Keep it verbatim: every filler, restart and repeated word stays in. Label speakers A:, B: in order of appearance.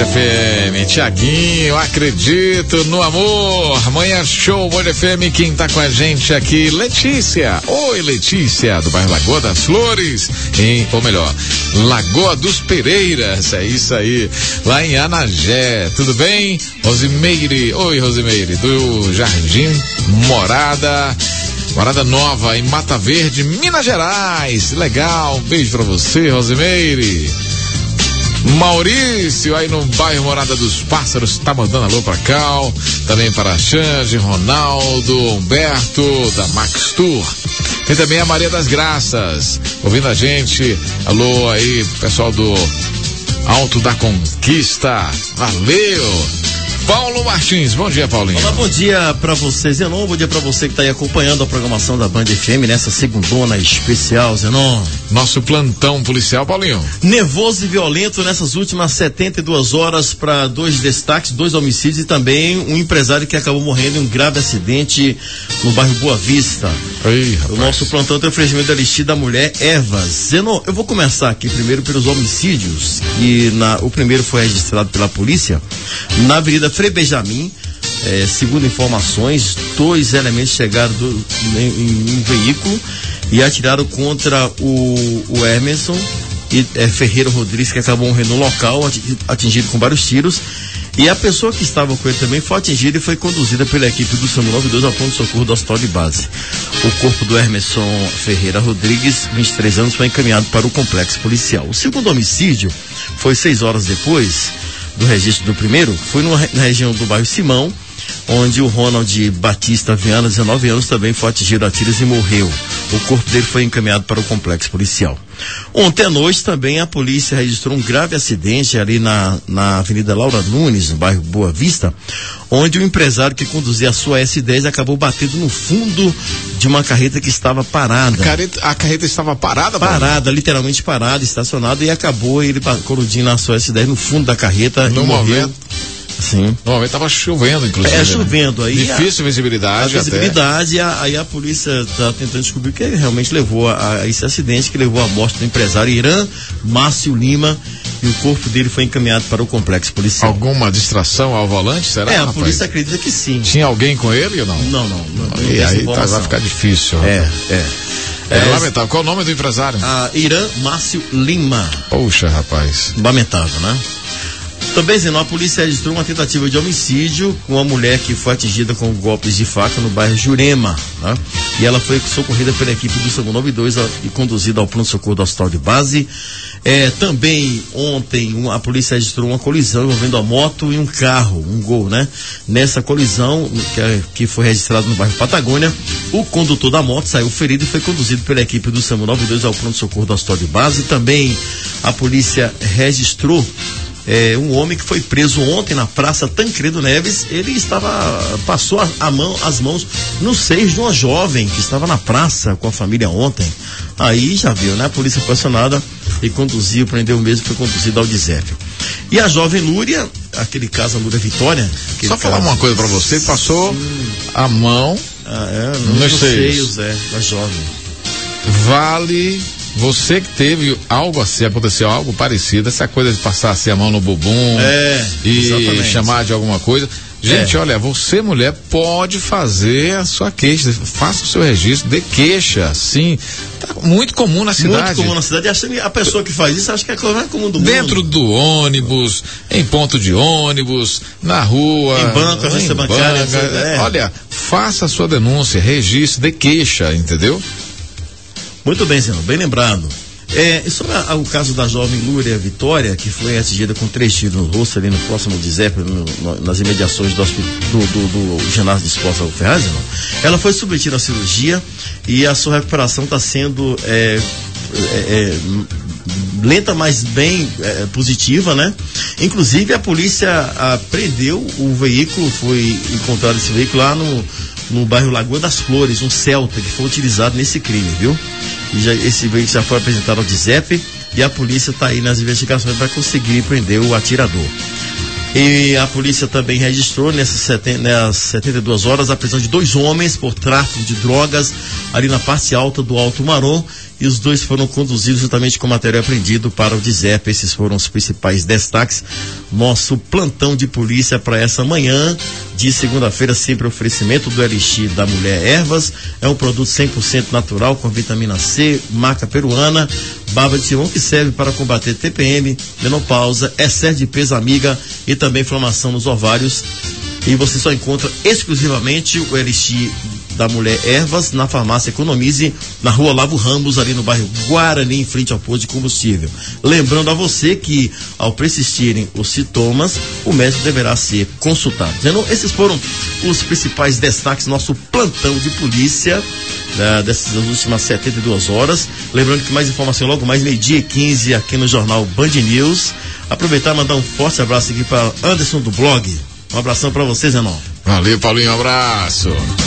A: F M, Tiaguinho, acredito no amor. Amanhã show Band F M, quem tá com a gente aqui, Letícia. Oi, Letícia, do bairro Lagoa das Flores, em, ou melhor, Lagoa dos Pereiras, é isso aí, lá em Anagé, tudo bem? Rosimeire, oi Rosimeire, do Jardim Morada, Morada Nova, em Mata Verde, Minas Gerais, legal, um beijo pra você, Rosimeire. Maurício, aí no bairro Morada dos Pássaros, tá mandando alô pra Cal, também para Xande, Ronaldo, Humberto, da Max Tour. Tem também a Maria das Graças, ouvindo a gente, alô aí, pessoal do Alto da Conquista, valeu! Paulo Martins, bom dia, Paulinho.
B: Olá, bom dia pra você, Zenon, bom dia pra você que tá aí acompanhando a programação da Band F M nessa segundona especial, Zenon.
A: Nosso plantão policial, Paulinho.
B: Nervoso e violento nessas últimas setenta e duas horas para dois destaques, dois homicídios e também um empresário que acabou morrendo em um grave acidente no bairro Boa Vista.
A: Ei,
B: o nosso plantão tem o oferecimento da Listia da Mulher, Eva. Zenon, eu vou começar aqui primeiro pelos homicídios, que na, o primeiro foi registrado pela polícia na Avenida Frei Benjamin. É, segundo informações, dois elementos chegaram do, em, em um veículo e atiraram contra o, o Emerson e, é, Ferreira Rodrigues, que acabou morrendo no local, atingido com vários tiros. E a pessoa que estava com ele também foi atingida e foi conduzida pela equipe do SAMU noventa e dois ao ponto de socorro do hospital de base. O corpo do Emerson Ferreira Rodrigues, vinte e três anos, foi encaminhado para o complexo policial. O segundo homicídio foi seis horas depois do registro do primeiro, foi no, na região do bairro Simão, onde o Ronald Batista Viana, dezenove anos, também foi atingido a tiros e morreu. O corpo dele foi encaminhado para o complexo policial. Ontem à noite também a polícia registrou um grave acidente ali na, na Avenida Laura Nunes, no bairro Boa Vista, onde o empresário que conduzia a sua S dez acabou batendo no fundo de uma carreta que estava parada.
A: A carreta, a carreta estava parada?
B: Parada, Paulo? Literalmente parada, estacionada, e acabou ele coludindo a sua S dez no fundo da carreta
A: no
B: e
A: momento.
B: morreu. Sim.
A: No momento estava chovendo, inclusive.
B: É, chovendo. Aí
A: difícil
B: a,
A: visibilidade.
B: A visibilidade, até. A, aí a polícia está tentando descobrir o que realmente levou a, a esse acidente, que levou à morte do empresário Irã Márcio Lima, e o corpo dele foi encaminhado para o complexo policial.
A: Alguma distração ao volante, será?
B: É, a
A: rapaz?
B: polícia acredita que sim.
A: Tinha alguém com ele ou não?
B: Não, não. não, não
A: e aí tá, vai ficar difícil.
B: É, é.
A: É, é lamentável. Qual o nome do empresário?
B: A Irã Márcio Lima.
A: Poxa, rapaz.
B: Lamentável, né? Também, Zeno, a polícia registrou uma tentativa de homicídio com uma mulher que foi atingida com golpes de faca no bairro Jurema, né? E ela foi socorrida pela equipe do SAMU noventa e dois e conduzida ao pronto-socorro do hospital de base. É, também, ontem, um, a polícia registrou uma colisão envolvendo a moto e um carro, um Gol, né? Nessa colisão, que, é, que foi registrada no bairro Patagônia, o condutor da moto saiu ferido e foi conduzido pela equipe do SAMU noventa e dois ao pronto-socorro do hospital de base. Também, a polícia registrou É, um homem que foi preso ontem na Praça Tancredo Neves. Ele estava, passou a, a mão, as mãos nos seios de uma jovem que estava na praça com a família ontem. Aí já viu, né? A polícia foi acionada e conduziu, prendeu mesmo, foi conduzido ao Disépio. E a jovem Lúria, aquele caso, a Lúria Vitória.
A: Só falar uma coisa pra você, passou Sim. a mão
B: ah, é,
A: nos, nos seios,
B: seios é, da jovem.
A: Vale... Você que teve algo assim, aconteceu algo parecido, essa coisa de passar assim a mão no bumbum
B: é,
A: e
B: exatamente.
A: chamar de alguma coisa. Gente, é. olha, você mulher pode fazer a sua queixa, faça o seu registro de queixa, sim. Tá muito comum na cidade.
B: Muito comum na cidade. E a pessoa que faz isso acha que é a coisa mais comum do mundo.
A: Dentro do ônibus, em ponto de ônibus, na rua.
B: Em banco, agência bancária.
A: É. Olha, faça a sua denúncia, registre de queixa, entendeu?
B: Muito bem, senhor, bem lembrado. É, sobre a, o caso da jovem Lúria Vitória, que foi atingida com três tiros no rosto ali no próximo Disépio, no, no, nas imediações do, do, do, do ginásio de esportes Algo Ferraz, ela foi submetida à cirurgia e a sua recuperação está sendo é, é, é, lenta, mas bem é, positiva, né? Inclusive a polícia a, prendeu o veículo, foi encontrado esse veículo lá no no bairro Lagoa das Flores, um Celta que foi utilizado nesse crime, viu? E já, esse veículo já foi apresentado ao Disep e a polícia está aí nas investigações para conseguir prender o atirador. E a polícia também registrou nessas setenta e duas horas a prisão de dois homens por tráfico de drogas ali na parte alta do Alto Marom, e os dois foram conduzidos juntamente com material apreendido para o DISEP. Esses foram os principais destaques. Nosso plantão de polícia para essa manhã de segunda-feira, sempre oferecimento do Elixir da Mulher Ervas. É um produto cem por cento natural com vitamina C, marca peruana, baba de limão, que serve para combater T P M, menopausa, excesso de peso amiga e também inflamação nos ovários. E você só encontra exclusivamente o Elixir da Mulher Ervas na farmácia Economize, na rua Lavo Ramos, ali no bairro Guarani, em frente ao posto de combustível. Lembrando a você que, ao persistirem os sintomas, o médico deverá ser consultado. Então, esses foram os principais destaques do nosso plantão de polícia né, dessas últimas setenta e duas horas. Lembrando que mais informação logo mais meio-dia e quinze aqui no jornal Band News. Aproveitar e mandar um forte abraço aqui para Anderson do blog. Um abração para vocês, Zenon.
A: Valeu, Paulinho, um abraço.